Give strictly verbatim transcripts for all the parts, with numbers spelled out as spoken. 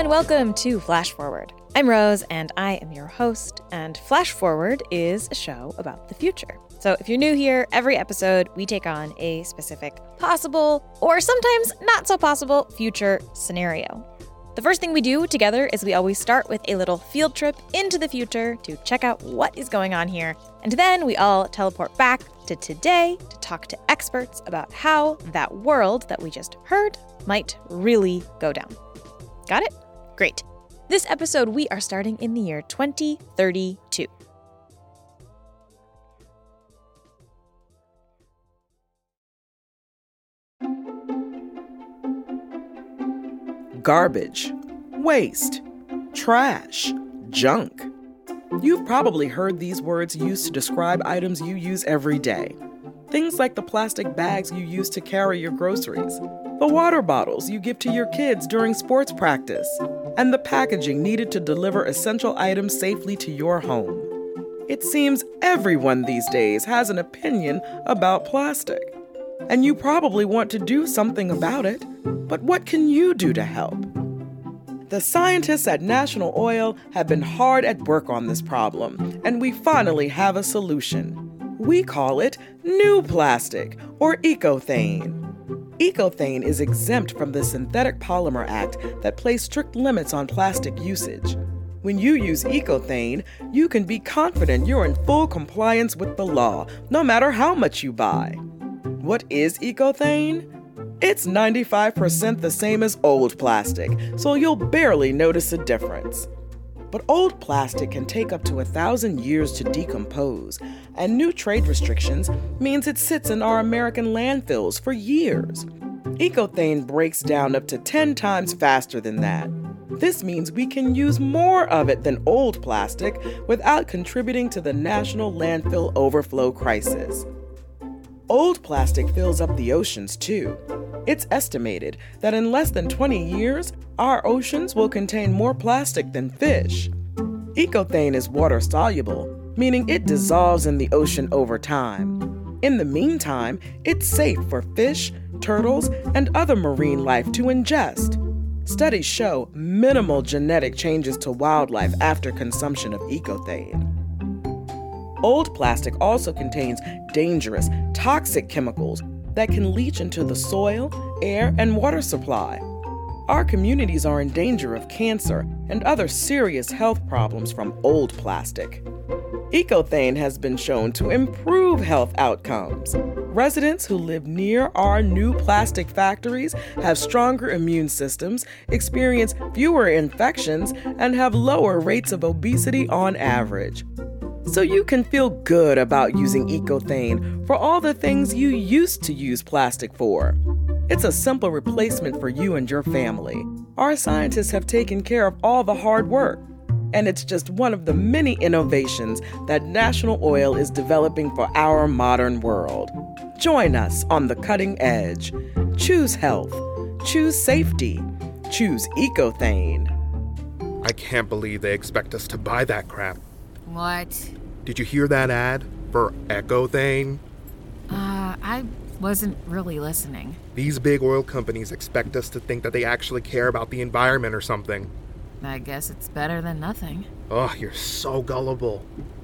and welcome to Flash Forward. I'm Rose, and I am your host, and Flash Forward is a show about the future. So if you're new here, every episode we take on a specific possible, or sometimes not so possible, future scenario. The first thing we do together is we always start with a little field trip into the future to check out what is going on here, and then we all teleport back to today to talk to experts about how that world that we just heard might really go down. Got it? Great. This episode, we are starting in the year twenty thirty-two. Garbage, waste, trash, junk. You've probably heard these words used to describe items you use every day. Things like the plastic bags you use to carry your groceries, the water bottles you give to your kids during sports practice, and the packaging needed to deliver essential items safely to your home. It seems everyone these days has an opinion about plastic, and you probably want to do something about it. But what can you do to help? The scientists at National Oil have been hard at work on this problem, and we finally have a solution. We call it New Plastic, or Ecothane. Ecothane is exempt from the Synthetic Polymer Act that placed strict limits on plastic usage. When you use Ecothane, you can be confident you're in full compliance with the law, no matter how much you buy. What is Ecothane? It's ninety-five percent the same as old plastic, so you'll barely notice a difference. But old plastic can take up to a thousand years to decompose, and new trade restrictions means it sits in our American landfills for years. Ecothane breaks down up to ten times faster than that. This means we can use more of it than old plastic without contributing to the national landfill overflow crisis. Old plastic fills up the oceans too. It's estimated that in less than twenty years, our oceans will contain more plastic than fish. Ecothane is water-soluble, meaning it dissolves in the ocean over time. In the meantime, it's safe for fish, turtles, and other marine life to ingest. Studies show minimal genetic changes to wildlife after consumption of Ecothane. Old plastic also contains dangerous, toxic chemicals that can leach into the soil, air, and water supply. Our communities are in danger of cancer and other serious health problems from old plastic. Ecothane has been shown to improve health outcomes. Residents who live near our new plastic factories have stronger immune systems, experience fewer infections, and have lower rates of obesity on average. So you can feel good about using Ecothane for all the things you used to use plastic for. It's a simple replacement for you and your family. Our scientists have taken care of all the hard work, and it's just one of the many innovations that National Oil is developing for our modern world. Join us on the cutting edge. Choose health. Choose safety. Choose Ecothane. I can't believe they expect us to buy that crap. What? Did you hear that ad for Ecothane? Uh, I wasn't really listening. These big oil companies expect us to think that they actually care about the environment or something. I guess it's better than nothing. Oh, you're so gullible.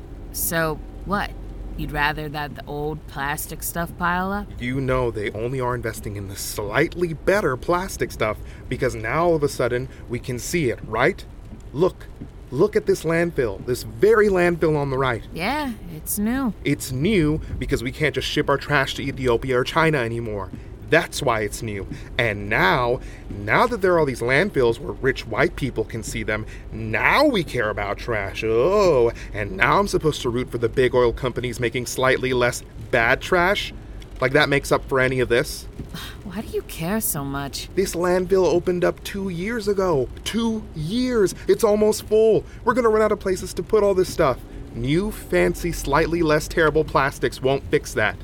So, what? You'd rather that the old plastic stuff pile up? You know they only are investing in the slightly better plastic stuff because now all of a sudden we can see it, right? Look. Look at this landfill, this very landfill on the right. Yeah, it's new. It's new because we can't just ship our trash to Ethiopia or China anymore. That's why it's new. And now, now that there are all these landfills where rich white people can see them, now we care about trash. Oh, and now I'm supposed to root for the big oil companies making slightly less bad trash? Like that makes up for any of this? Why do you care so much? This landfill opened up two years ago. Two years. It's almost full. We're gonna run out of places to put all this stuff. New, fancy, slightly less terrible plastics won't fix that.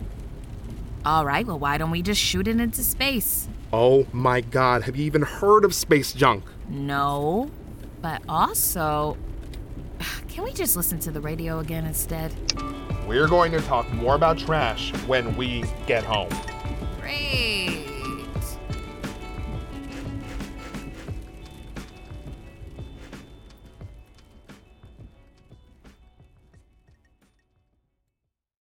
All right, well, why don't we just shoot it into space? Oh my God, have you even heard of space junk? No, but also, can we just listen to the radio again instead? We're going to talk more about trash when we get home. Great.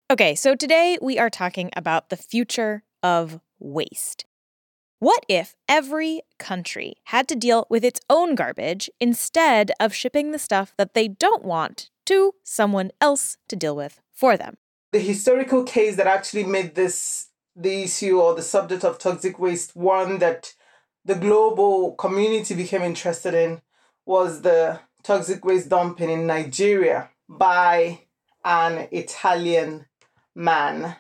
Okay, so today we are talking about the future of waste. What if every country had to deal with its own garbage instead of shipping the stuff that they don't want to someone else to deal with for them? The historical case that actually made this the issue or the subject of toxic waste one that the global community became interested in was the toxic waste dumping in Nigeria by an Italian man.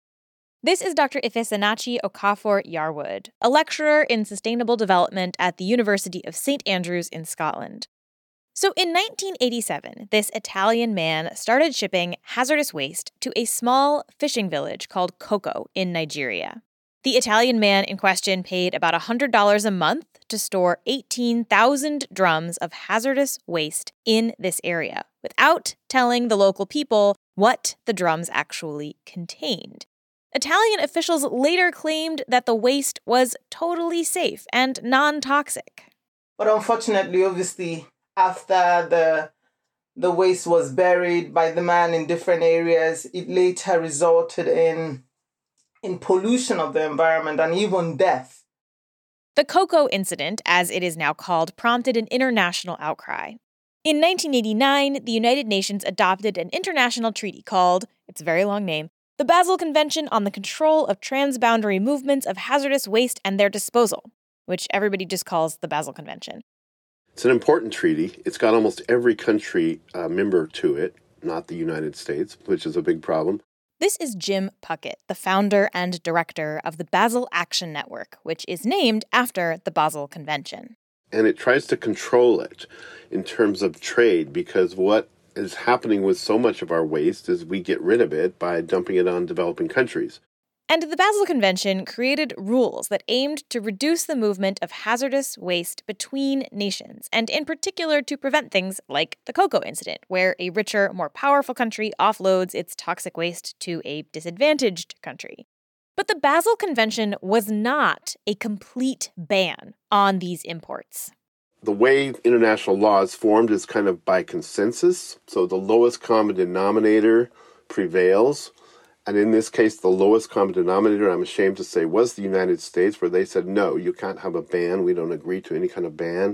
This is Doctor Ifesinachi Okafor Yarwood, a lecturer in sustainable development at the University of Saint Andrews in Scotland. So in nineteen eighty-seven, this Italian man started shipping hazardous waste to a small fishing village called Koko in Nigeria. The Italian man in question paid about one hundred dollars a month to store eighteen thousand drums of hazardous waste in this area without telling the local people what the drums actually contained. Italian officials later claimed that the waste was totally safe and non-toxic. But unfortunately, obviously, after the the waste was buried by the man in different areas, it later resulted in, in pollution of the environment and even death. The Koko incident, as it is now called, prompted an international outcry. In nineteen eighty-nine, the United Nations adopted an international treaty called, its very long name, the Basel Convention on the Control of Transboundary Movements of Hazardous Waste and Their Disposal, which everybody just calls the Basel Convention. It's an important treaty. It's got almost every country uh, member to it, not the United States, which is a big problem. This is Jim Puckett, the founder and director of the Basel Action Network, which is named after the Basel Convention. And it tries to control it in terms of trade, because what is happening with so much of our waste is we get rid of it by dumping it on developing countries. And the Basel Convention created rules that aimed to reduce the movement of hazardous waste between nations, and in particular to prevent things like the Koko incident, where a richer, more powerful country offloads its toxic waste to a disadvantaged country. But the Basel Convention was not a complete ban on these imports. The way international law is formed is kind of by consensus. So the lowest common denominator prevails. And in this case, the lowest common denominator, I'm ashamed to say, was the United States, where they said, no, you can't have a ban. We don't agree to any kind of ban.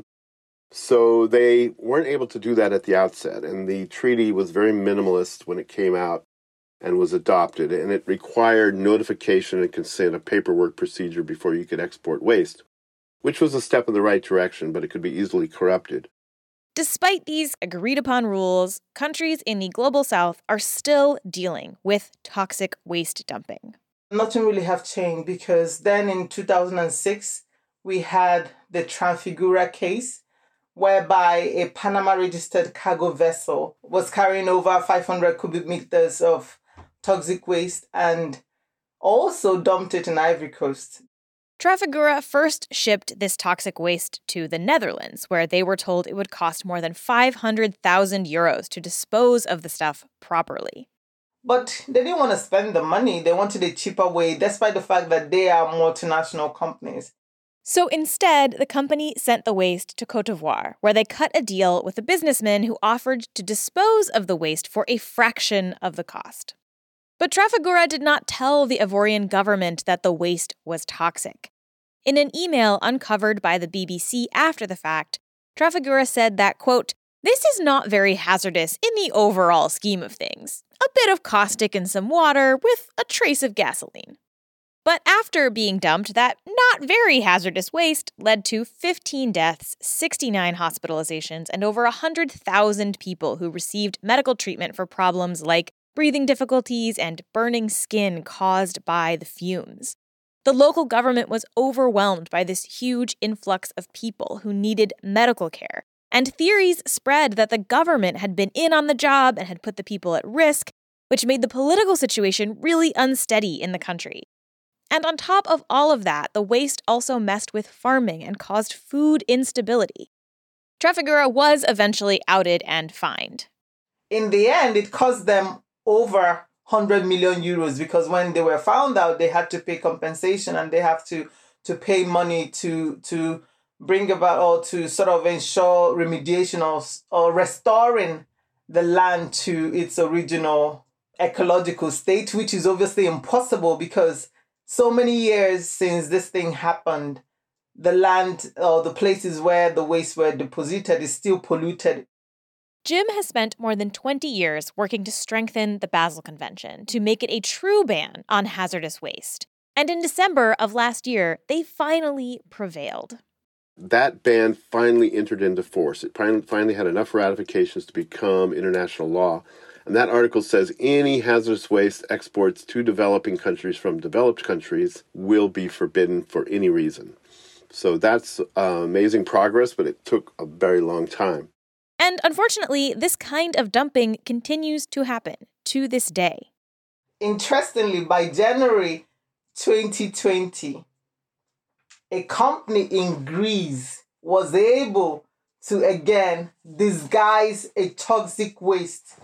So they weren't able to do that at the outset. And the treaty was very minimalist when it came out and was adopted. And it required notification and consent, a paperwork procedure before you could export waste, which was a step in the right direction, but it could be easily corrupted. Despite these agreed-upon rules, countries in the Global South are still dealing with toxic waste dumping. Nothing really have changed, because then in two thousand six, we had the Trafigura case, whereby a Panama-registered cargo vessel was carrying over five hundred cubic meters of toxic waste and also dumped it in Ivory Coast. Trafigura first shipped this toxic waste to the Netherlands, where they were told it would cost more than five hundred thousand euros to dispose of the stuff properly. But they didn't want to spend the money. They wanted a cheaper way, despite the fact that they are multinational companies. So instead, the company sent the waste to Côte d'Ivoire, where they cut a deal with a businessman who offered to dispose of the waste for a fraction of the cost. But Trafigura did not tell the Ivorian government that the waste was toxic. In an email uncovered by the B B C after the fact, Trafigura said that, quote, "This is not very hazardous in the overall scheme of things. A bit of caustic in some water with a trace of gasoline." But after being dumped, that not very hazardous waste led to fifteen deaths, sixty-nine hospitalizations, and over one hundred thousand people who received medical treatment for problems like breathing difficulties and burning skin caused by the fumes. The local government was overwhelmed by this huge influx of people who needed medical care, and theories spread that the government had been in on the job and had put the people at risk, which made the political situation really unsteady in the country. And on top of all of that, the waste also messed with farming and caused food instability. Trafigura was eventually outed and fined. In the end, it cost them over one hundred million euros, because when they were found out, they had to pay compensation and they have to, to pay money to to bring about or to sort of ensure remediation or, or restoring the land to its original ecological state, which is obviously impossible because so many years since this thing happened, the land or the places where the waste were deposited is still polluted. Jim has spent more than twenty years working to strengthen the Basel Convention to make it a true ban on hazardous waste. And in December of last year, they finally prevailed. That ban finally entered into force. It finally had enough ratifications to become international law. And that article says any hazardous waste exports to developing countries from developed countries will be forbidden for any reason. So that's uh, amazing progress, but it took a very long time. And unfortunately, this kind of dumping continues to happen to this day. Interestingly, by January twenty twenty, a company in Greece was able to again disguise a toxic waste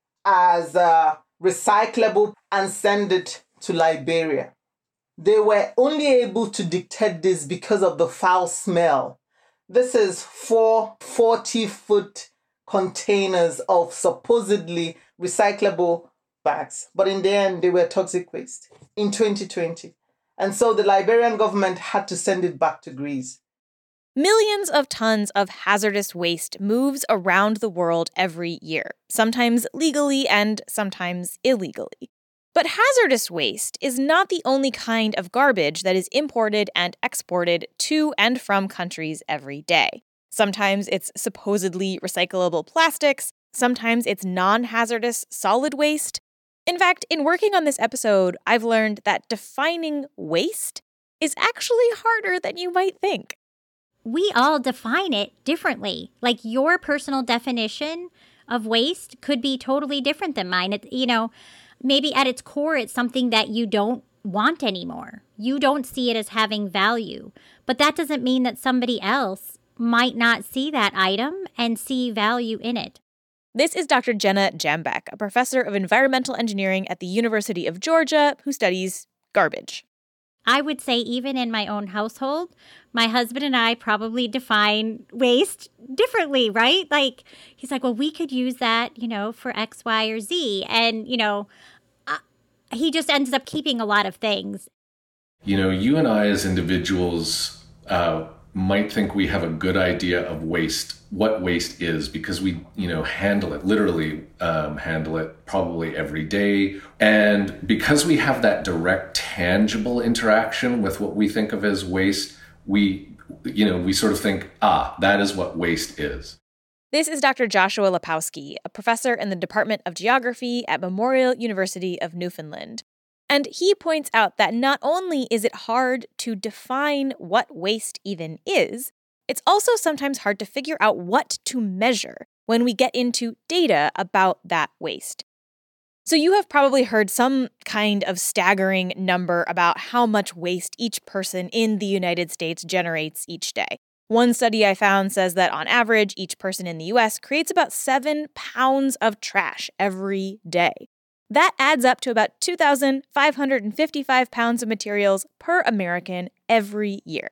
as uh, recyclable and send it to Liberia. They were only able to detect this because of the foul smell. This is four forty-foot containers of supposedly recyclable bags. But in the end, they were toxic waste in twenty twenty. And so the Liberian government had to send it back to Greece. Millions of tons of hazardous waste moves around the world every year, sometimes legally and sometimes illegally. But hazardous waste is not the only kind of garbage that is imported and exported to and from countries every day. Sometimes it's supposedly recyclable plastics, sometimes it's non-hazardous solid waste. In fact, in working on this episode, I've learned that defining waste is actually harder than you might think. We all define it differently. Like your personal definition of waste could be totally different than mine. It, you know, maybe at its core, it's something that you don't want anymore. You don't see it as having value. But that doesn't mean that somebody else might not see that item and see value in it. This is Doctor Jenna Jambeck, a professor of environmental engineering at the University of Georgia who studies garbage. I would say even in my own household, my husband and I probably define waste differently, right? Like, he's like, well, we could use that, you know, for X, Y, or Z. And, you know, uh, he just ends up keeping a lot of things. You know, you and I as individuals uh, might think we have a good idea of waste, what waste is, because we, you know, handle it, literally um, handle it probably every day. And because we have that direct, tangible interaction with what we think of as waste, we, you know, we sort of think, ah, that is what waste is. This is Doctor Joshua Lepowski, a professor in the Department of Geography at Memorial University of Newfoundland. And he points out that not only is it hard to define what waste even is, it's also sometimes hard to figure out what to measure when we get into data about that waste. So you have probably heard some kind of staggering number about how much waste each person in the United States generates each day. One study I found says that on average, each person in the U S creates about seven pounds of trash every day. That adds up to about two thousand five hundred fifty-five pounds of materials per American every year.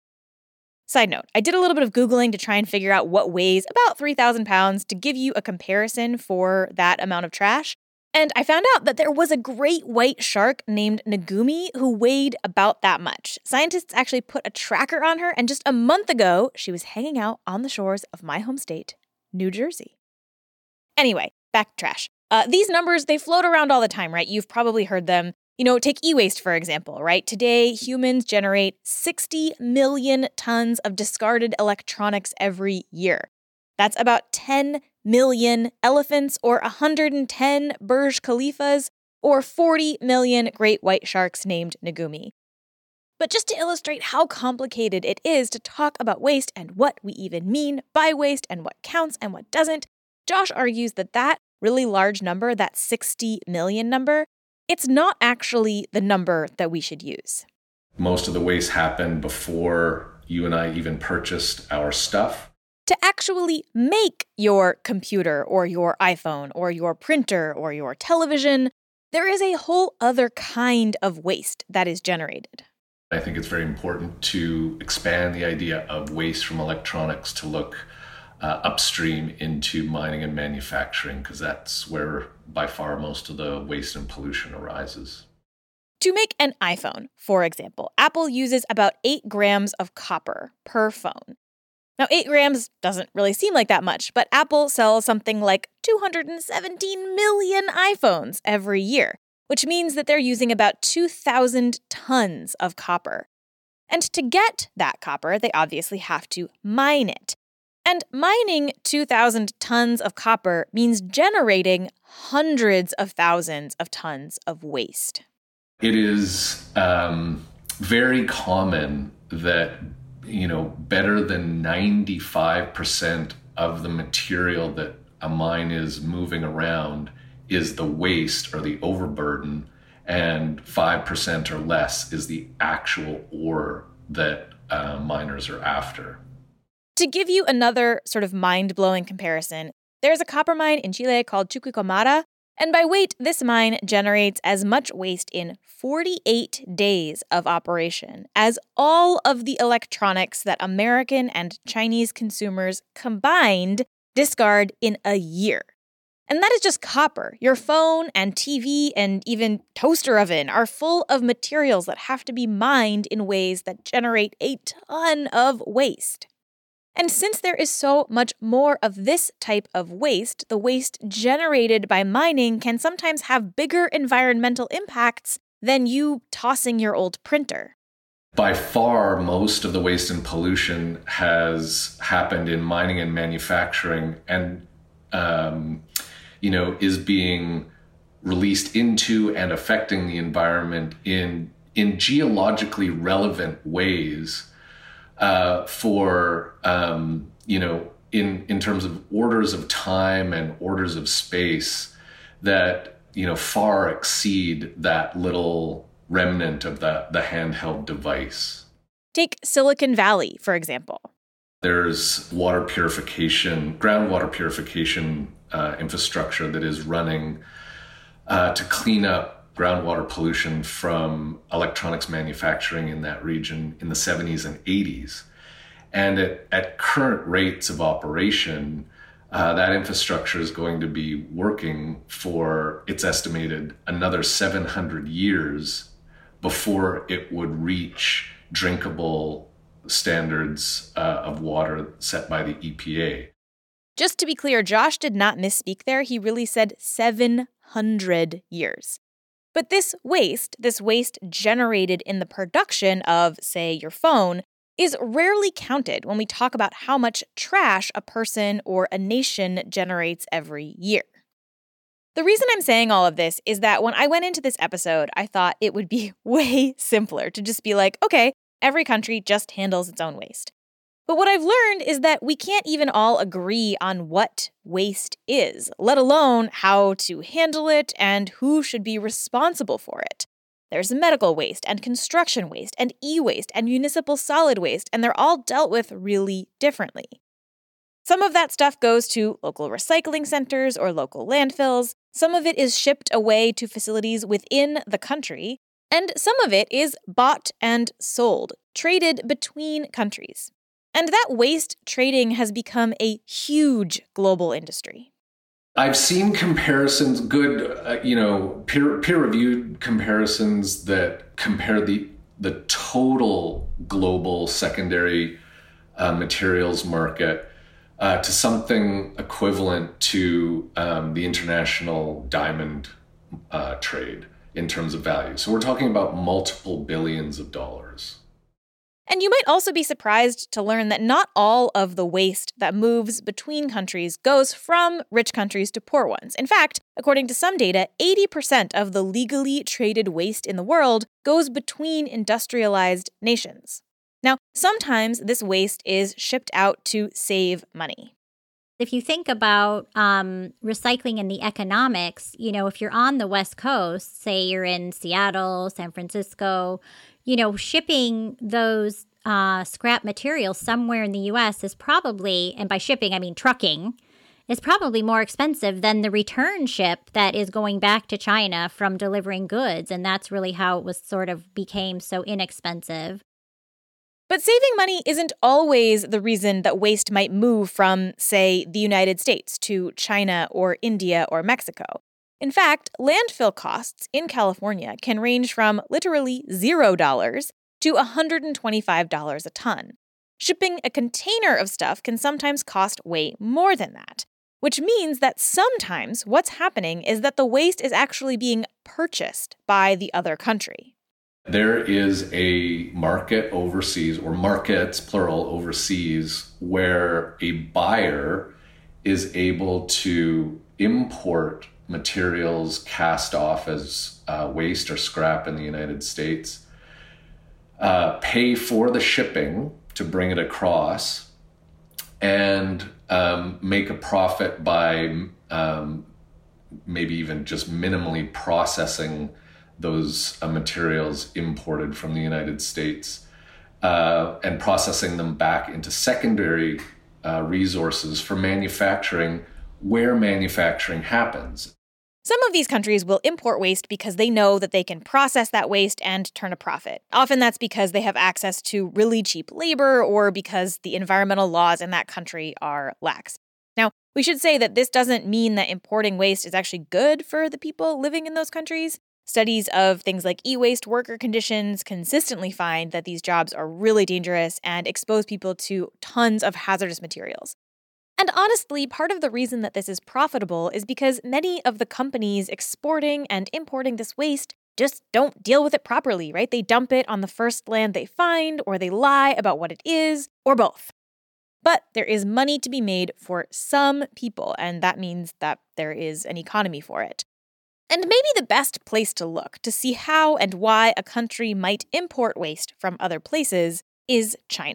Side note, I did a little bit of Googling to try and figure out what weighs about three thousand pounds to give you a comparison for that amount of trash. And I found out that there was a great white shark named Negumi who weighed about that much. Scientists actually put a tracker on her, and just a month ago, she was hanging out on the shores of my home state, New Jersey. Anyway, back to trash. Uh, these numbers, they float around all the time, right? You've probably heard them. You know, take e-waste, for example, right? Today, humans generate sixty million tons of discarded electronics every year. That's about ten million elephants or one hundred ten Burj Khalifas or forty million great white sharks named Negumi. But just to illustrate how complicated it is to talk about waste and what we even mean by waste and what counts and what doesn't, Josh argues that that really large number, that sixty million number, it's not actually the number that we should use. Most of the waste happened before you and I even purchased our stuff. To actually make your computer or your iPhone or your printer or your television, there is a whole other kind of waste that is generated. I think it's very important to expand the idea of waste from electronics to look uh, upstream into mining and manufacturing, because that's where by far most of the waste and pollution arises. To make an iPhone, for example, Apple uses about eight grams of copper per phone. Now, eight grams doesn't really seem like that much, but Apple sells something like two hundred seventeen million iPhones every year, which means that they're using about two thousand tons of copper. And to get that copper, they obviously have to mine it. And mining two thousand tons of copper means generating hundreds of thousands of tons of waste. It is um, very common that, you know, better than ninety-five percent of the material that a mine is moving around is the waste or the overburden, and five percent or less is the actual ore that uh, miners are after. To give you another sort of mind-blowing comparison, there's a copper mine in Chile called Chuquicamata, and by weight, this mine generates as much waste in forty-eight days of operation as all of the electronics that American and Chinese consumers combined discard in a year. And that is just copper. Your phone and T V and even toaster oven are full of materials that have to be mined in ways that generate a ton of waste. And since there is so much more of this type of waste, the waste generated by mining can sometimes have bigger environmental impacts than you tossing your old printer. By far, most of the waste and pollution has happened in mining and manufacturing, and um, you know, is being released into and affecting the environment in in geologically relevant ways. Uh, for, um, you know, in, in terms of orders of time and orders of space that, you know, far exceed that little remnant of the, the handheld device. Take Silicon Valley, for example. There's water purification, groundwater purification uh, infrastructure that is running uh, to clean up groundwater pollution from electronics manufacturing in that region in the seventies and eighties. And at, at current rates of operation, uh, that infrastructure is going to be working for, it's estimated, another seven hundred years before it would reach drinkable standards uh, of water set by the E P A. Just to be clear, Josh did not misspeak there. He really said seven hundred years. But this waste, this waste generated in the production of, say, your phone, is rarely counted when we talk about how much trash a person or a nation generates every year. The reason I'm saying all of this is that when I went into this episode, I thought it would be way simpler to just be like, okay, every country just handles its own waste. But what I've learned is that we can't even all agree on what waste is, let alone how to handle it and who should be responsible for it. There's medical waste and construction waste and e-waste and municipal solid waste, and they're all dealt with really differently. Some of that stuff goes to local recycling centers or local landfills. Some of it is shipped away to facilities within the country, and some of it is bought and sold, traded between countries. And that waste trading has become a huge global industry. I've seen comparisons, good, uh, you know, peer, peer-reviewed comparisons that compare the the total global secondary uh, materials market uh, to something equivalent to um, the international diamond uh, trade in terms of value. So we're talking about multiple billions of dollars. And you might also be surprised to learn that not all of the waste that moves between countries goes from rich countries to poor ones. In fact, according to some data, eighty percent of the legally traded waste in the world goes between industrialized nations. Now, sometimes this waste is shipped out to save money. If you think about um, recycling and the economics, you know, if you're on the West Coast, say you're in Seattle, San Francisco, you know, shipping those uh, scrap materials somewhere in the U S is probably, and by shipping, I mean trucking, is probably more expensive than the return ship that is going back to China from delivering goods. And that's really how it was sort of became so inexpensive. But saving money isn't always the reason that waste might move from, say, the United States to China or India or Mexico. In fact, landfill costs in California can range from literally zero dollars to one hundred twenty-five dollars a ton. Shipping a container of stuff can sometimes cost way more than that, which means that sometimes what's happening is that the waste is actually being purchased by the other country. There is a market overseas, or markets, plural, overseas, where a buyer is able to import materials cast off as uh, waste or scrap in the United States, uh, pay for the shipping to bring it across, and um, make a profit by um, maybe even just minimally processing those uh, materials imported from the United States uh, and processing them back into secondary uh, resources for manufacturing where manufacturing happens. Some of these countries will import waste because they know that they can process that waste and turn a profit. Often that's because they have access to really cheap labor or because the environmental laws in that country are lax. Now, we should say that this doesn't mean that importing waste is actually good for the people living in those countries. Studies of things like e-waste worker conditions consistently find that these jobs are really dangerous and expose people to tons of hazardous materials. And honestly, part of the reason that this is profitable is because many of the companies exporting and importing this waste just don't deal with it properly, right? They dump it on the first land they find, or they lie about what it is, or both. But there is money to be made for some people, and that means that there is an economy for it. And maybe the best place to look to see how and why a country might import waste from other places is China.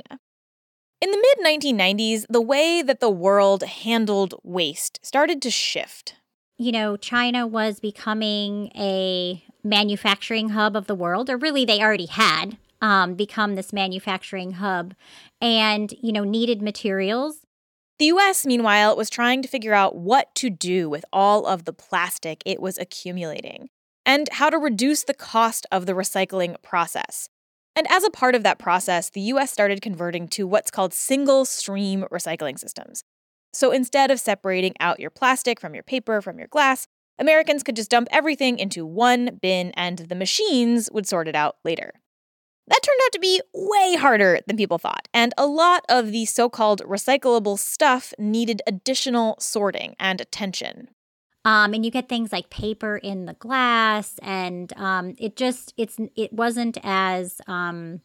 In the mid nineteen nineties, the way that the world handled waste started to shift. You know, China was becoming a manufacturing hub of the world, or really they already had um, become this manufacturing hub and, you know, needed materials. The U S, meanwhile, was trying to figure out what to do with all of the plastic it was accumulating and how to reduce the cost of the recycling process. And as a part of that process, the U S started converting to what's called single-stream recycling systems. So instead of separating out your plastic from your paper, from your glass, Americans could just dump everything into one bin and the machines would sort it out later. That turned out to be way harder than people thought, and a lot of the so-called recyclable stuff needed additional sorting and attention. Um, and you get things like paper in the glass, and um, it just it's it wasn't as um,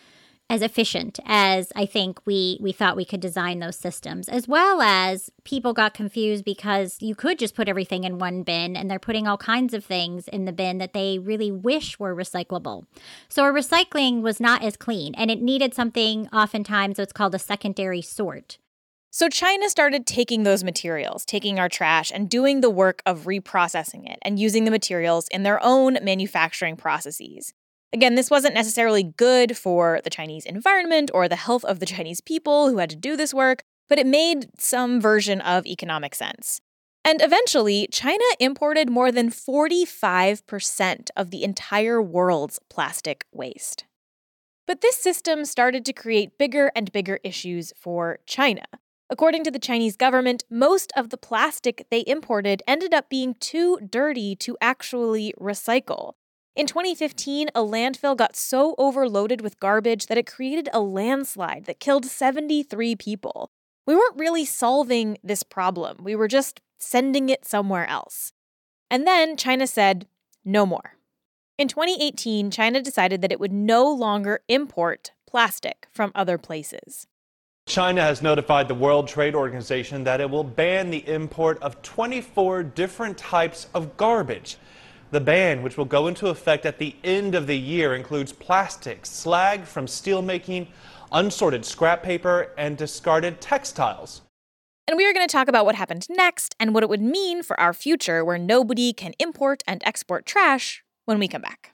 as efficient as I think we we thought we could design those systems. As well as people got confused because you could just put everything in one bin, and they're putting all kinds of things in the bin that they really wish were recyclable. So our recycling was not as clean, and it needed something oftentimes what's called a secondary sort. So China started taking those materials, taking our trash, and doing the work of reprocessing it and using the materials in their own manufacturing processes. Again, this wasn't necessarily good for the Chinese environment or the health of the Chinese people who had to do this work, but it made some version of economic sense. And eventually, China imported more than forty-five percent of the entire world's plastic waste. But this system started to create bigger and bigger issues for China. According to the Chinese government, most of the plastic they imported ended up being too dirty to actually recycle. In twenty fifteen, a landfill got so overloaded with garbage that it created a landslide that killed seventy-three people. We weren't really solving this problem. We were just sending it somewhere else. And then China said, no more. In twenty eighteen, China decided that it would no longer import plastic from other places. China has notified the World Trade Organization that it will ban the import of twenty-four different types of garbage. The ban, which will go into effect at the end of the year, includes plastic, slag from steelmaking, unsorted scrap paper, and discarded textiles. And we are going to talk about what happened next and what it would mean for our future where nobody can import and export trash when we come back.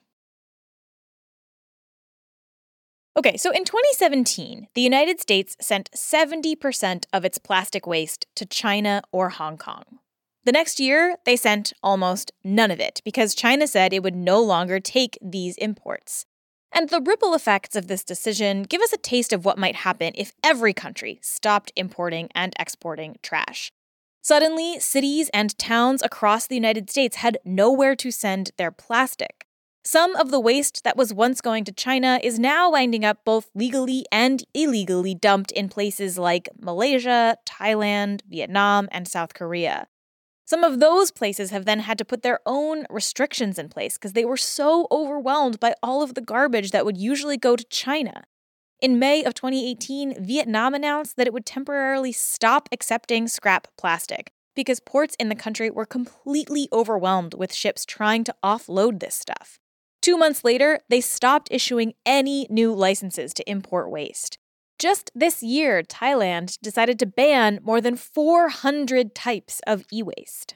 Okay, so in twenty seventeen, the United States sent seventy percent of its plastic waste to China or Hong Kong. The next year, they sent almost none of it because China said it would no longer take these imports. And the ripple effects of this decision give us a taste of what might happen if every country stopped importing and exporting trash. Suddenly, cities and towns across the United States had nowhere to send their plastic. Some of the waste that was once going to China is now winding up both legally and illegally dumped in places like Malaysia, Thailand, Vietnam, and South Korea. Some of those places have then had to put their own restrictions in place because they were so overwhelmed by all of the garbage that would usually go to China. In May of twenty eighteen, Vietnam announced that it would temporarily stop accepting scrap plastic because ports in the country were completely overwhelmed with ships trying to offload this stuff. Two months later, they stopped issuing any new licenses to import waste. Just this year, Thailand decided to ban more than four hundred types of e-waste.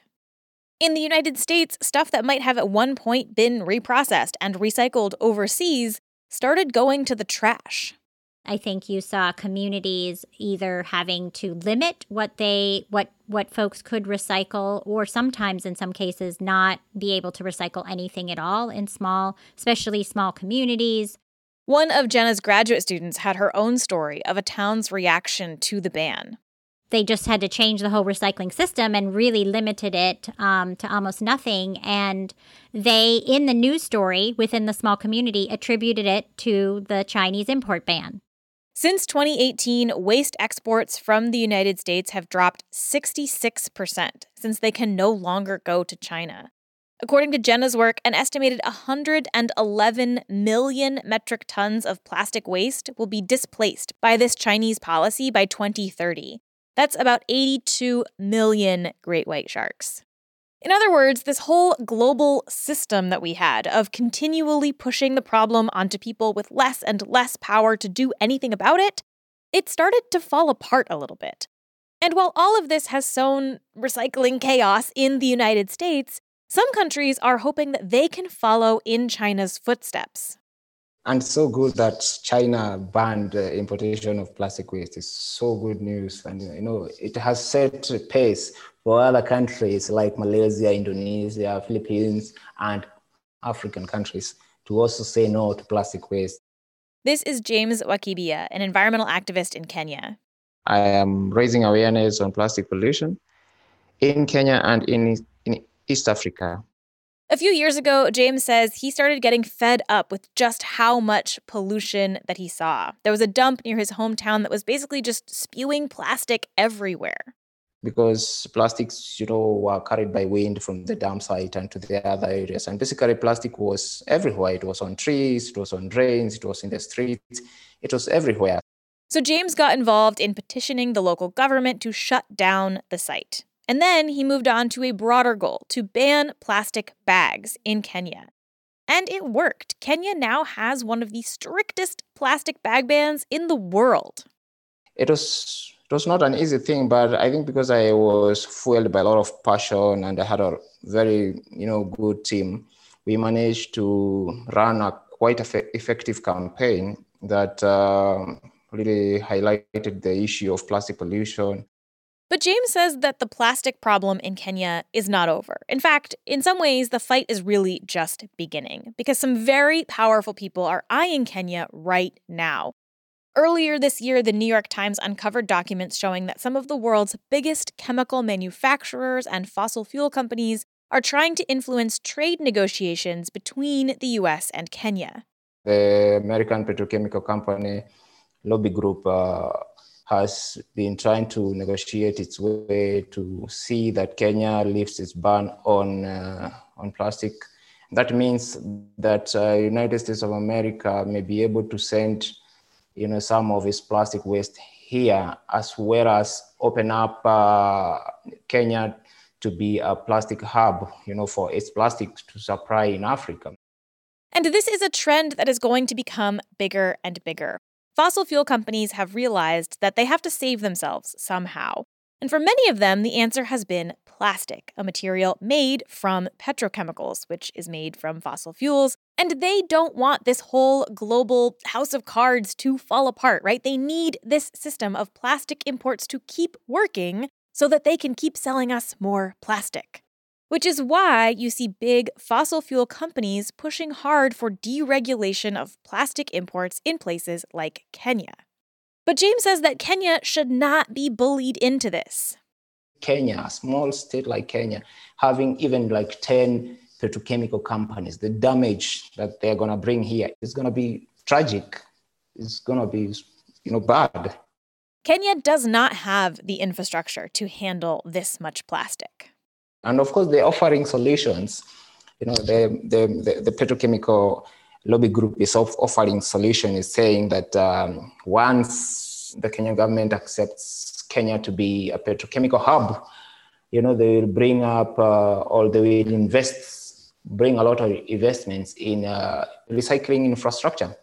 In the United States, stuff that might have at one point been reprocessed and recycled overseas started going to the trash. I think you saw communities either having to limit what they what what folks could recycle, or sometimes in some cases not be able to recycle anything at all in small, especially small communities. One of Jenna's graduate students had her own story of a town's reaction to the ban. They just had to change the whole recycling system and really limited it um, to almost nothing. And they, in the news story within the small community, attributed it to the Chinese import ban. Since twenty eighteen, waste exports from the United States have dropped sixty-six percent since they can no longer go to China. According to Jenna's work, an estimated one hundred eleven million metric tons of plastic waste will be displaced by this Chinese policy by twenty thirty. That's about eighty-two million great white sharks. In other words, this whole global system that we had of continually pushing the problem onto people with less and less power to do anything about it, it started to fall apart a little bit. And while all of this has sown recycling chaos in the United States, some countries are hoping that they can follow in China's footsteps. And so good that China banned the importation of plastic waste. It's so good news. And, you know, it has set a pace for other countries like Malaysia, Indonesia, Philippines, and African countries to also say no to plastic waste. This is James Wakibia, an environmental activist in Kenya. I am raising awareness on plastic pollution in Kenya and in, in East Africa. A few years ago, James says he started getting fed up with just how much pollution that he saw. There was a dump near his hometown that was basically just spewing plastic everywhere. Because plastics, you know, were carried by wind from the dump site and to the other areas. And basically plastic was everywhere. It was on trees, it was on drains, it was in the streets, it was everywhere. So James got involved in petitioning the local government to shut down the site. And then he moved on to a broader goal, to ban plastic bags in Kenya. And it worked. Kenya now has one of the strictest plastic bag bans in the world. It was it was not an easy thing, but I think because I was fueled by a lot of passion and I had a very, you know, good team, we managed to run a quite effective campaign that uh, really highlighted the issue of plastic pollution. But James says that the plastic problem in Kenya is not over. In fact, in some ways, the fight is really just beginning because some very powerful people are eyeing Kenya right now. Earlier this year, the New York Times uncovered documents showing that some of the world's biggest chemical manufacturers and fossil fuel companies are trying to influence trade negotiations between the U S and Kenya. The American petrochemical company lobby group uh, has been trying to negotiate its way to see that Kenya lifts its ban on uh, on plastic. That means that uh, United States of America may be able to send, you know, some of its plastic waste here, as well as open up uh, Kenya to be a plastic hub, you know, for its plastic to supply in Africa. And this is a trend that is going to become bigger and bigger. Fossil fuel companies have realized that they have to save themselves somehow. And for many of them, the answer has been plastic, a material made from petrochemicals, which is made from fossil fuels. And they don't want this whole global house of cards to fall apart, right? They need this system of plastic imports to keep working so that they can keep selling us more plastic. which is why you see big fossil fuel companies pushing hard for deregulation of plastic imports in places like Kenya. But James says that Kenya should not be bullied into this. Kenya, a small state like Kenya, having even like ten petrochemical companies, the damage that they're going to bring here is going to be tragic. It's going to be, you know, bad. Kenya does not have the infrastructure to handle this much plastic. And of course, they're offering solutions. You know, the, the, the, the petrochemical lobby group is offering solution, is saying that um, once the Kenyan government accepts Kenya to be a petrochemical hub, you know, they will bring up uh, or they will invest, bring a lot of investments in uh, recycling infrastructure.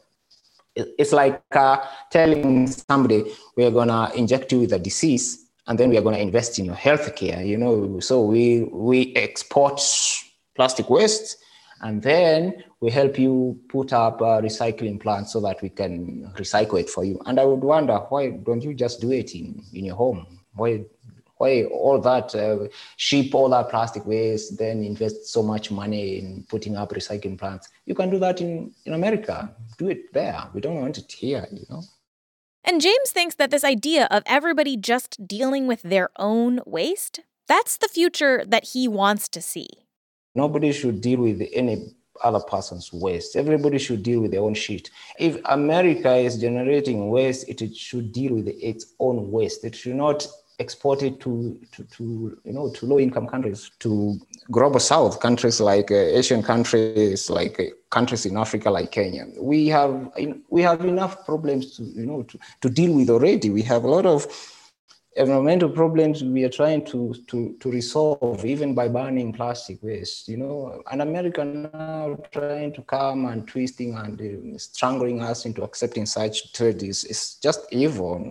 It's like uh, telling somebody, we're going to inject you with a disease, and then we are going to invest in your healthcare, you know. So we we export plastic waste, and then we help you put up a recycling plant so that we can recycle it for you. And I would wonder, why don't you just do it in, in your home? Why why all that, uh, ship all that plastic waste, then invest so much money in putting up recycling plants? You can do that in, in America. Do it there. We don't want it here, you know. And James thinks that this idea of everybody just dealing with their own waste, that's the future that he wants to see. Nobody should deal with any other person's waste. Everybody should deal with their own shit. If America is generating waste, it should deal with its own waste. It should not export it to, to, to you know, to low-income countries, to global south, countries like uh, Asian countries, like uh, countries in Africa, like Kenya. We have we have enough problems to, you know, to, to deal with already. We have a lot of environmental problems we are trying to, to, to resolve, even by banning plastic waste, you know. And America now trying to come and twisting and uh, strangling us into accepting such trade is, is just evil.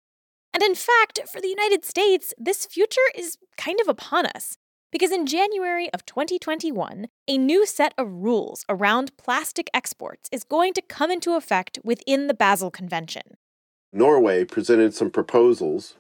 And in fact, for the United States, this future is kind of upon us. Because in January of twenty twenty-one, a new set of rules around plastic exports is going to come into effect within the Basel Convention. Norway presented some proposals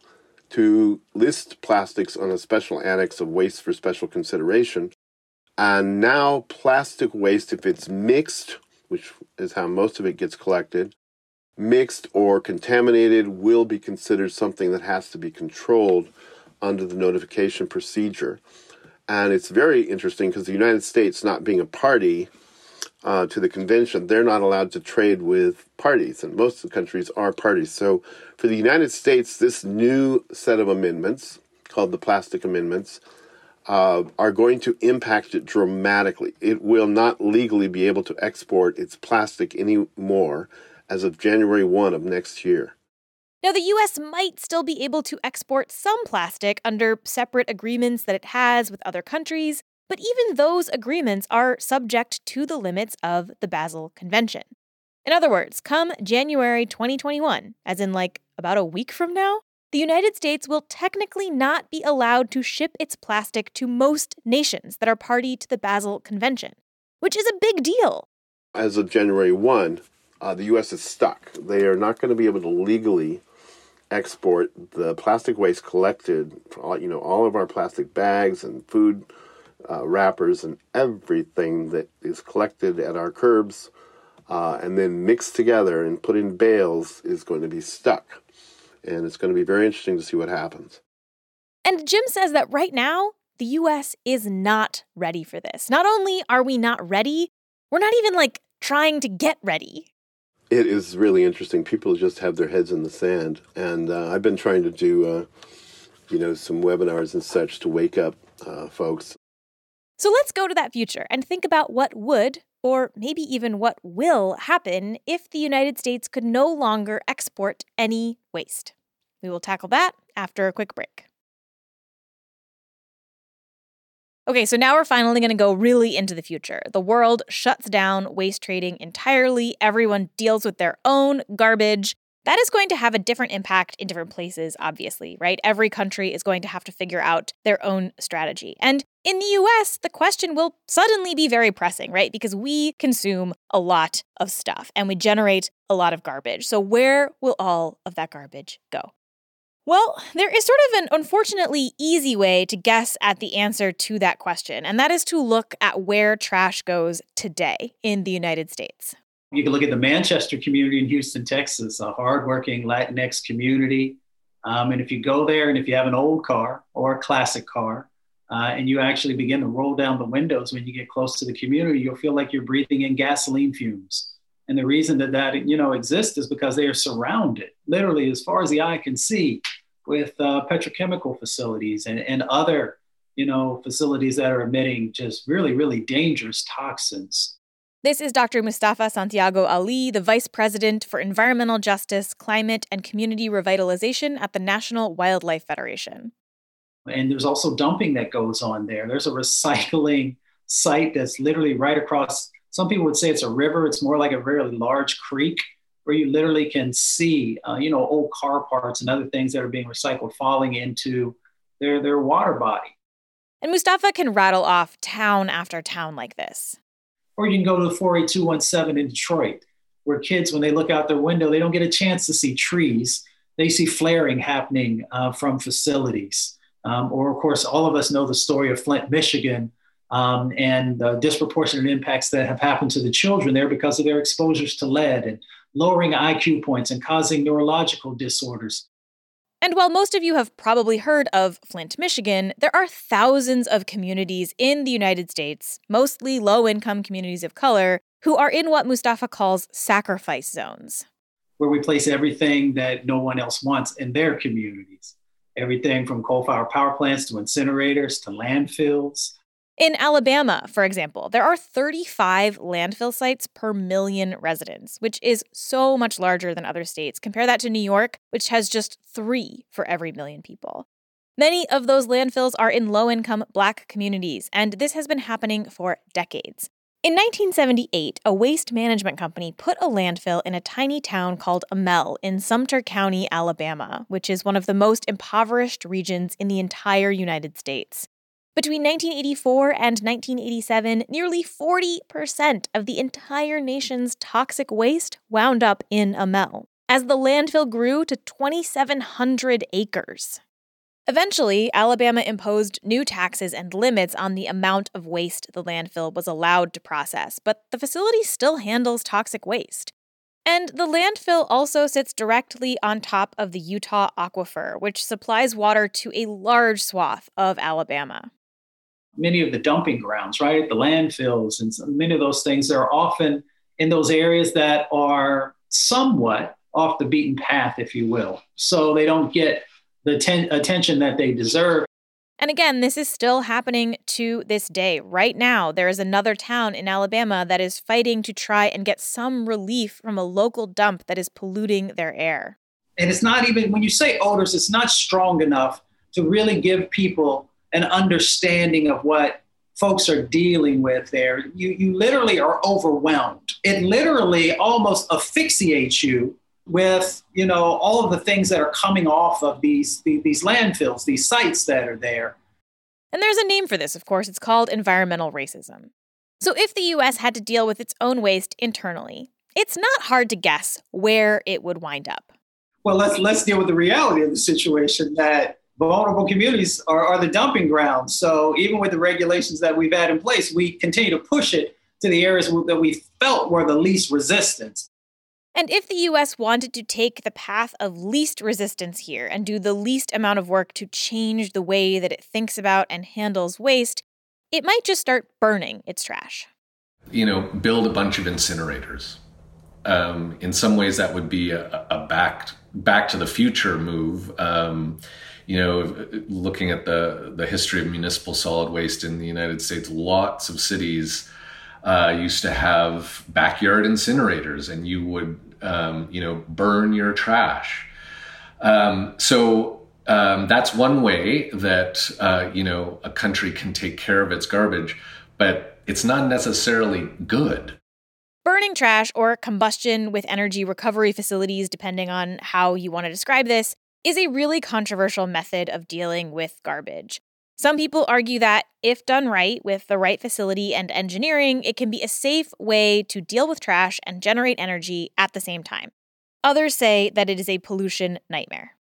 to list plastics on a special annex of waste for special consideration. And now plastic waste, if it's mixed, which is how most of it gets collected, mixed or contaminated, will be considered something that has to be controlled under the notification procedure. And it's very interesting because the United States, not being a party uh, to the convention, they're not allowed to trade with parties, and most of the countries are parties. So for the United States, this new set of amendments, called the Plastic Amendments, uh, are going to impact it dramatically. It will not legally be able to export its plastic anymore as of January first of next year. Now, the U S might still be able to export some plastic under separate agreements that it has with other countries, but even those agreements are subject to the limits of the Basel Convention. In other words, come January twenty twenty-one, as in like about a week from now, the United States will technically not be allowed to ship its plastic to most nations that are party to the Basel Convention, which is a big deal. As of January first, uh, the U S is stuck. They are not going to be able to legally export the plastic waste collected, all, you know, all of our plastic bags and food uh, wrappers and everything that is collected at our curbs uh, and then mixed together and put in bales is going to be stuck. And it's going to be very interesting to see what happens. And Jim says that right now, the U S is not ready for this. Not only are we not ready, we're not even, like, trying to get ready. It is really interesting. People just have their heads in the sand. And uh, I've been trying to do, uh, you know, some webinars and such to wake up uh, folks. So let's go to that future and think about what would, or maybe even what will, happen if the United States could no longer export any waste. We will tackle that after a quick break. Okay, so now we're finally going to go really into the future. The world shuts down waste trading entirely. Everyone deals with their own garbage. That is going to have a different impact in different places, obviously, right? Every country is going to have to figure out their own strategy. And in the U S, the question will suddenly be very pressing, right? Because we consume a lot of stuff and we generate a lot of garbage. So where will all of that garbage go? Well, there is sort of an unfortunately easy way to guess at the answer to that question, and that is to look at where trash goes today in the United States. You can look at the Manchester community in Houston, Texas, a hardworking Latinx community. Um, and if you go there and if you have an old car or a classic car, uh, and you actually begin to roll down the windows when you get close to the community, you'll feel like you're breathing in gasoline fumes. And the reason that that, you know, exists is because they are surrounded, literally as far as the eye can see, with uh, petrochemical facilities and, and other, you know, facilities that are emitting just really, really dangerous toxins. This is Doctor Mustafa Santiago Ali, the Vice President for Environmental Justice, Climate, and Community Revitalization at the National Wildlife Federation. And there's also dumping that goes on there. There's a recycling site that's literally right across. Some people would say it's a river. It's more like a very large creek where you literally can see, uh, you know, old car parts and other things that are being recycled falling into their, their water body. And Mustafa can rattle off town after town like this. Or you can go to the four eight two one seven in Detroit, where kids, when they look out their window, they don't get a chance to see trees. They see flaring happening uh, from facilities. Um, or, of course, all of us know the story of Flint, Michigan, um, and the disproportionate impacts that have happened to the children there because of their exposures to lead and lowering I Q points and causing neurological disorders. And while most of you have probably heard of Flint, Michigan, there are thousands of communities in the United States, mostly low-income communities of color, who are in what Mustafa calls sacrifice zones. Where we place everything that no one else wants in their communities. Everything from coal-fired power plants to incinerators to landfills. In Alabama, for example, there are thirty-five landfill sites per million residents, which is so much larger than other states. Compare that to New York, which has just three for every million people. Many of those landfills are in low-income Black communities, and this has been happening for decades. In nineteen seventy-eight, a waste management company put a landfill in a tiny town called Amel in Sumter County, Alabama, which is one of the most impoverished regions in the entire United States. Between nineteen eighty-four and nineteen eighty-seven, nearly forty percent of the entire nation's toxic waste wound up in Amel, as the landfill grew to twenty-seven hundred acres. Eventually, Alabama imposed new taxes and limits on the amount of waste the landfill was allowed to process, but the facility still handles toxic waste. And the landfill also sits directly on top of the Utah Aquifer, which supplies water to a large swath of Alabama. Many of the dumping grounds, right? The landfills and many of those things are often in those areas that are somewhat off the beaten path, if you will. So they don't get the ten- attention that they deserve. And again, this is still happening to this day. Right now, there is another town in Alabama that is fighting to try and get some relief from a local dump that is polluting their air. And it's not even, when you say odors, it's not strong enough to really give people an understanding of what folks are dealing with there. You, you literally are overwhelmed. It literally almost asphyxiates you with, you know, all of the things that are coming off of these, these, these landfills, these sites that are there. And there's a name for this, of course. It's called environmental racism. So if the U S had to deal with its own waste internally, it's not hard to guess where it would wind up. Well, let's let's deal with the reality of the situation that vulnerable communities are, are the dumping grounds. So even with the regulations that we've had in place, we continue to push it to the areas that we felt were the least resistance. And if the U S wanted to take the path of least resistance here and do the least amount of work to change the way that it thinks about and handles waste, it might just start burning its trash. You know, build a bunch of incinerators. Um, in some ways, that would be a, a back, back to the future move. Um, you know, looking at the, the history of municipal solid waste in the United States, lots of cities uh, used to have backyard incinerators, and you would, um, you know, burn your trash. Um, so um, that's one way that, uh, you know, a country can take care of its garbage, but it's not necessarily good. Burning trash, or combustion with energy recovery facilities, depending on how you want to describe this, is a really controversial method of dealing with garbage. Some people argue that, if done right with the right facility and engineering, it can be a safe way to deal with trash and generate energy at the same time. Others say that it is a pollution nightmare.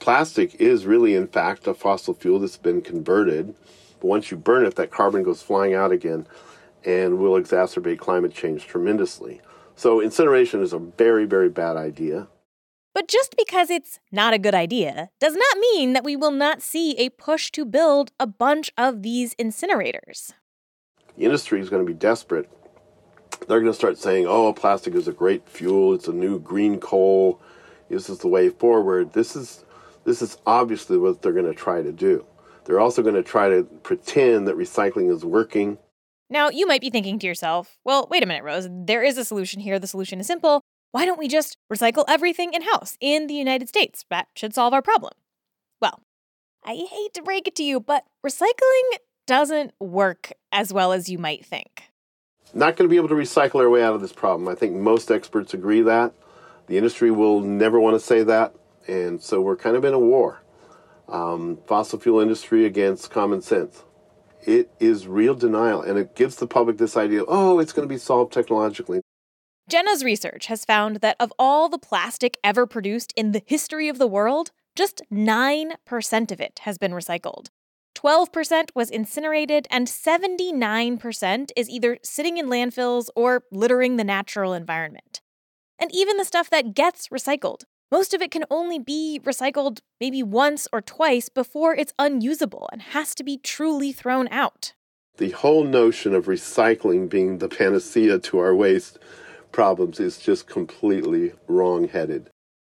plastic is really, in fact, a fossil fuel that's been converted. But once you burn it, that carbon goes flying out again and will exacerbate climate change tremendously. So incineration is a very, very bad idea. But just because it's not a good idea does not mean that we will not see a push to build a bunch of these incinerators. The industry is going to be desperate. They're going to start saying, oh, plastic is a great fuel. It's a new green coal. This is the way forward. This is this is obviously what they're going to try to do. They're also going to try to pretend that recycling is working. Now, you might be thinking to yourself, well, wait a minute, Rose. There is a solution here. The solution is simple. Why don't we just recycle everything in-house in the United States? That should solve our problem. Well, I hate to break it to you, but recycling doesn't work as well as you might think. Not going to be able to recycle our way out of this problem. I think most experts agree that. The industry will never want to say that, and so we're kind of in a war. Um, fossil fuel industry against common sense. It is real denial, and it gives the public this idea, oh, it's going to be solved technologically. Jenna's research has found that of all the plastic ever produced in the history of the world, just nine percent of it has been recycled. twelve percent was incinerated, and seventy-nine percent is either sitting in landfills or littering the natural environment. And even the stuff that gets recycled, most of it can only be recycled maybe once or twice before it's unusable and has to be truly thrown out. The whole notion of recycling being the panacea to our waste problems is just completely wrong-headed.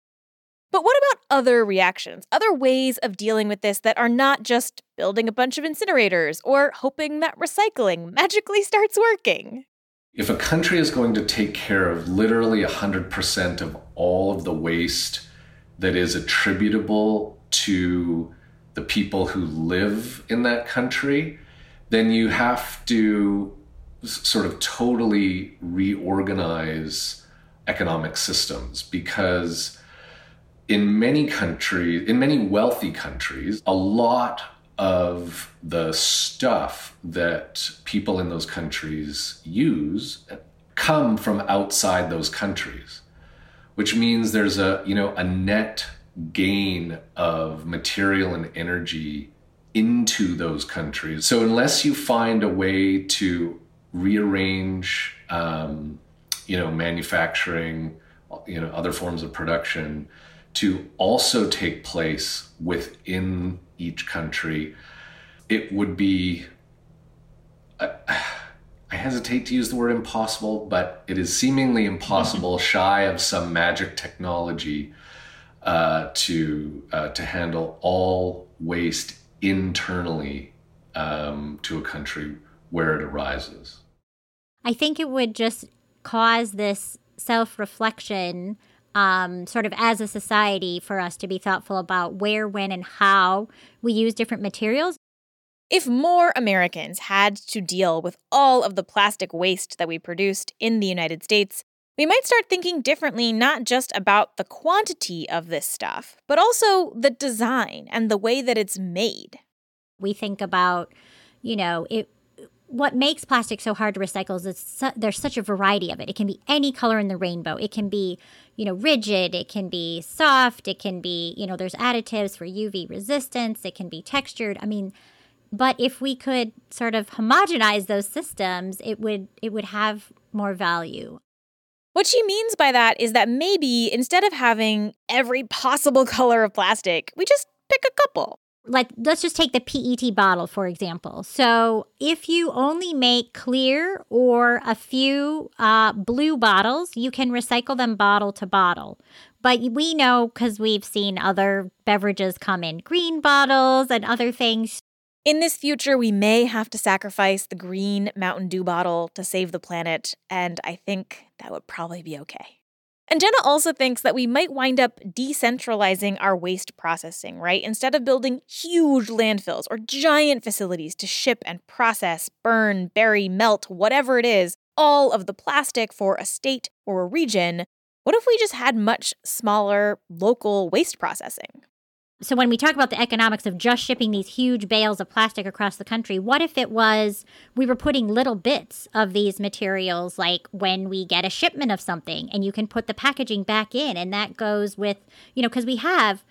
But what about other reactions, other ways of dealing with this that are not just building a bunch of incinerators or hoping that recycling magically starts working? If a country is going to take care of literally one hundred percent of all of the waste that is attributable to the people who live in that country, then you have to sort of totally reorganize economic systems, because in many countries, in many wealthy countries, a lot of the stuff that people in those countries use come from outside those countries, which means there's a, you know, a net gain of material and energy into those countries. So unless you find a way to rearrange, um, you know, manufacturing, you know, other forms of production to also take place within each country, it would be, uh, I hesitate to use the word impossible, but it is seemingly impossible, shy of some magic technology, uh, to uh, to handle all waste internally um, to a country where it arises. I think it would just cause this self-reflection um, sort of as a society for us to be thoughtful about where, when, and how we use different materials. If more Americans had to deal with all of the plastic waste that we produced in the United States, we might start thinking differently not just about the quantity of this stuff, but also the design and the way that it's made. We think about, you know, it. What makes plastic so hard to recycle is it's su- there's such a variety of it. It can be any color in the rainbow. It can be, you know, rigid. It can be soft. It can be, you know, there's additives for U V resistance. It can be textured. I mean, but if we could sort of homogenize those systems, it would it would have more value. What she means by that is that maybe instead of having every possible color of plastic, we just pick a couple. Like, let's just take the P E T bottle, for example. So if you only make clear or a few uh, blue bottles, you can recycle them bottle to bottle. But we know, because we've seen other beverages come in green bottles and other things. In this future, we may have to sacrifice the green Mountain Dew bottle to save the planet, and I think that would probably be okay. And Jenna also thinks that we might wind up decentralizing our waste processing, right? Instead of building huge landfills or giant facilities to ship and process, burn, bury, melt, whatever it is, all of the plastic for a state or a region, what if we just had much smaller local waste processing? So when we talk about the economics of just shipping these huge bales of plastic across the country, what if it was we were putting little bits of these materials, like when we get a shipment of something and you can put the packaging back in, and that goes with, you know, because we have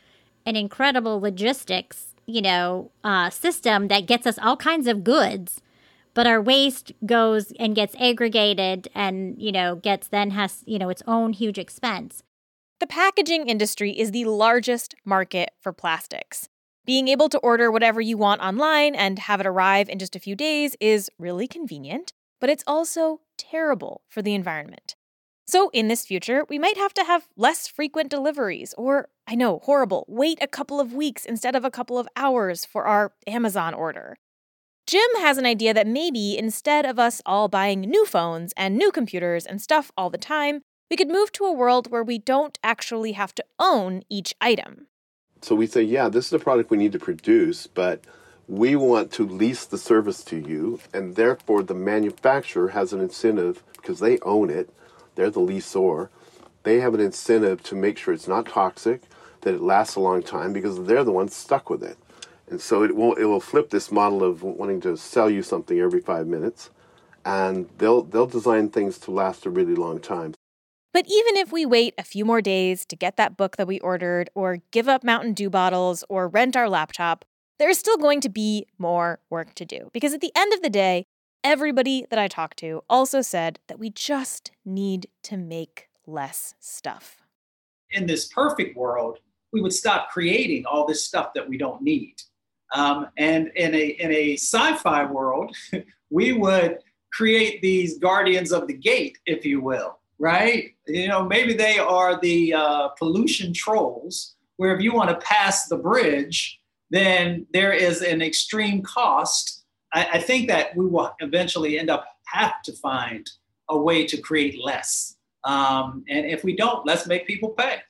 an incredible logistics, you know, uh, system that gets us all kinds of goods, but our waste goes and gets aggregated and, you know, gets then has, you know, its own huge expense. The packaging industry is the largest market for plastics. Being able to order whatever you want online and have it arrive in just a few days is really convenient, but it's also terrible for the environment. So in this future, we might have to have less frequent deliveries, or, I know, horrible, wait a couple of weeks instead of a couple of hours for our Amazon order. Jim has an idea that maybe instead of us all buying new phones and new computers and stuff all the time, we could move to a world where we don't actually have to own each item. So we say, yeah, this is a product we need to produce, but we want to lease the service to you, and therefore the manufacturer has an incentive, because they own it, they're the lessor, they have an incentive to make sure it's not toxic, that it lasts a long time, because they're the ones stuck with it. And so it will it will flip this model of wanting to sell you something every five minutes, and they'll they'll design things to last a really long time. But even if we wait a few more days to get that book that we ordered, or give up Mountain Dew bottles, or rent our laptop, there's still going to be more work to do. Because at the end of the day, everybody that I talked to also said that we just need to make less stuff. In this perfect world, we would stop creating all this stuff that we don't need. Um, and in a in a sci-fi world, we would create these guardians of the gate, if you will, right? You know, maybe they are the uh, pollution trolls, where if you want to pass the bridge, then there is an extreme cost. I, I think that we will eventually end up have to find a way to create less. Um, and if we don't, let's make people pay.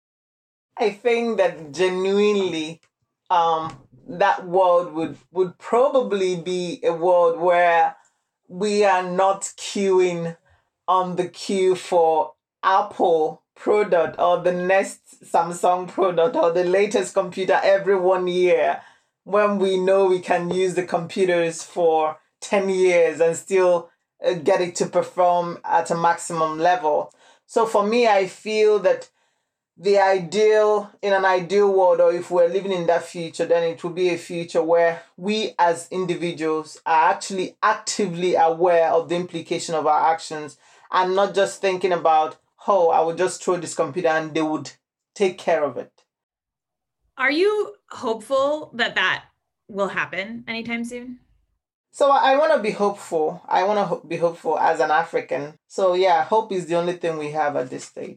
I think that genuinely um, that world would, would probably be a world where we are not queuing on the queue for Apple product or the next Samsung product or the latest computer every one year, when we know we can use the computers for ten years and still uh, get it to perform at a maximum level. So for me, I feel that the ideal, in an ideal world, or if we're living in that future, then it will be a future where we as individuals are actually actively aware of the implication of our actions and not just thinking about, oh, I would just throw this computer and they would take care of it. Are you hopeful that that will happen anytime soon? So I want to be hopeful. I want to ho- be hopeful as an African. So yeah, hope is the only thing we have at this stage.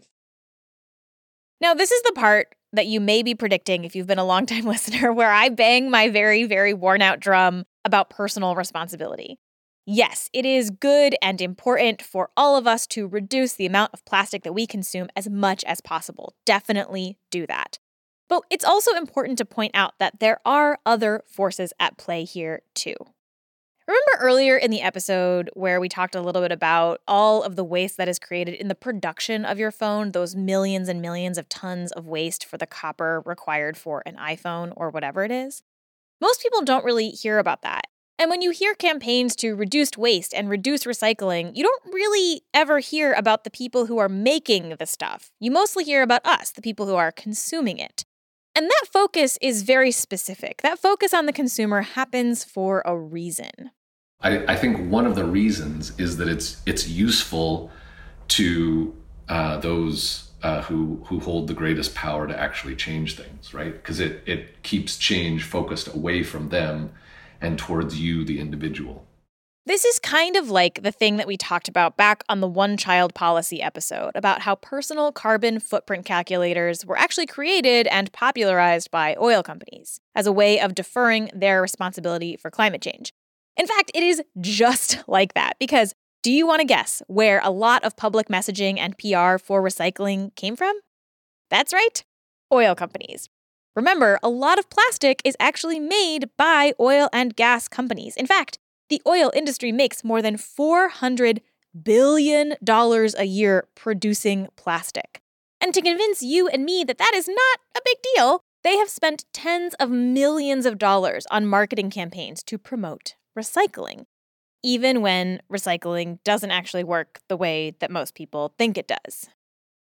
Now, this is the part that you may be predicting if you've been a longtime listener, where I bang my very, very worn out drum about personal responsibility. Yes, it is good and important for all of us to reduce the amount of plastic that we consume as much as possible. Definitely do that. But it's also important to point out that there are other forces at play here, too. Remember earlier in the episode where we talked a little bit about all of the waste that is created in the production of your phone, those millions and millions of tons of waste for the copper required for an iPhone or whatever it is? Most people don't really hear about that. And when you hear campaigns to reduce waste and reduce recycling, you don't really ever hear about the people who are making the stuff. You mostly hear about us, the people who are consuming it. And that focus is very specific. That focus on the consumer happens for a reason. I, I think one of the reasons is that it's it's useful to uh, those uh, who who hold the greatest power to actually change things, right? Because it it keeps change focused away from them and towards you, the individual. This is kind of like the thing that we talked about back on the One Child Policy episode about how personal carbon footprint calculators were actually created and popularized by oil companies as a way of deferring their responsibility for climate change. In fact, it is just like that, because do you want to guess where a lot of public messaging and P R for recycling came from? That's right, oil companies. Remember, a lot of plastic is actually made by oil and gas companies. In fact, the oil industry makes more than four hundred billion dollars a year producing plastic. And to convince you and me that that is not a big deal, they have spent tens of millions of dollars on marketing campaigns to promote recycling, even when recycling doesn't actually work the way that most people think it does.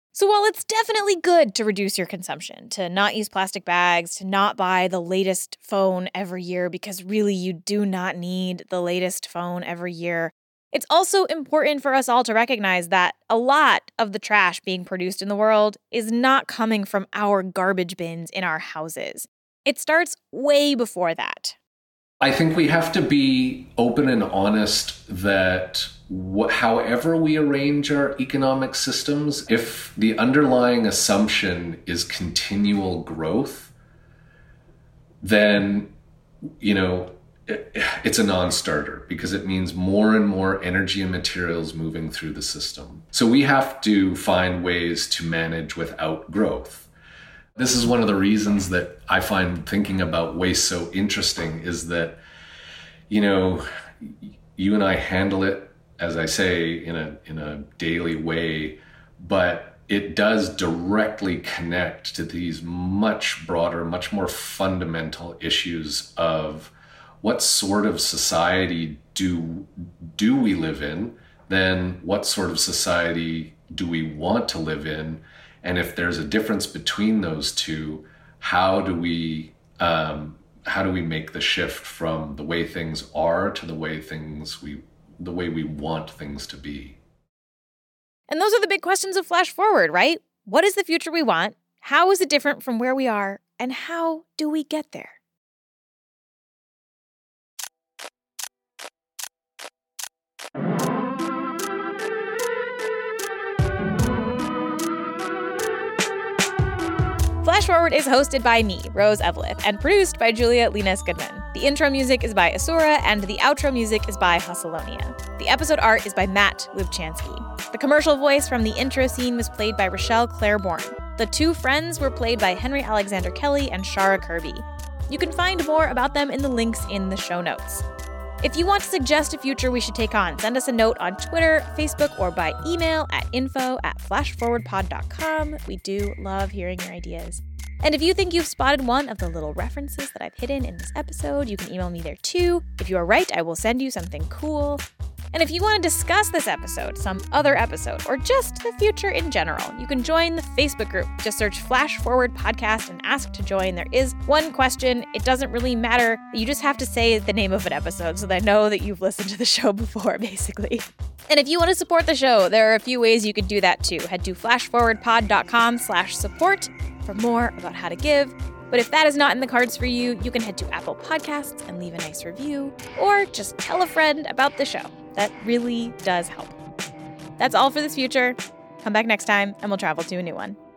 So while it's definitely good to reduce your consumption, to not use plastic bags, to not buy the latest phone every year, because really you do not need the latest phone every year, it's also important for us all to recognize that a lot of the trash being produced in the world is not coming from our garbage bins in our houses. It starts way before that. I think we have to be open and honest that wh- however we arrange our economic systems, if the underlying assumption is continual growth, then, you know, it, it's a non-starter because it means more and more energy and materials moving through the system. So we have to find ways to manage without growth. This is one of the reasons that I find thinking about waste so interesting is that, you know, you and I handle it, as I say, in a in a daily way, but it does directly connect to these much broader, much more fundamental issues of what sort of society do do we live in, then what sort of society do we want to live in? And if there's a difference between those two, how do we um, how do we make the shift from the way things are to the way things we the way we want things to be? And those are the big questions of Flash Forward, right? What is the future we want? How is it different from where we are? And how do we get there? Flash Forward is hosted by me, Rose Eveleth, and produced by Julia Linas Goodman. The intro music is by Asura, and the outro music is by Hustleonia. The episode art is by Matt Lubchansky. The commercial voice from the intro scene was played by Rochelle Claiborne. The two friends were played by Henry Alexander Kelly and Shara Kirby. You can find more about them in the links in the show notes. If you want to suggest a future we should take on, send us a note on Twitter, Facebook, or by email at info at flashforwardpod dot com. We do love hearing your ideas. And if you think you've spotted one of the little references that I've hidden in this episode, you can email me there too. If you are right, I will send you something cool. And if you want to discuss this episode, some other episode, or just the future in general, you can join the Facebook group. Just search Flash Forward Podcast and ask to join. There is one question. It doesn't really matter. You just have to say the name of an episode so that I know that you've listened to the show before, basically. And if you want to support the show, there are a few ways you could do that too. Head to flashforwardpod dot com slash support for more about how to give. But if that is not in the cards for you, you can head to Apple Podcasts and leave a nice review, or just tell a friend about the show. That really does help. That's all for this future. Come back next time and we'll travel to a new one.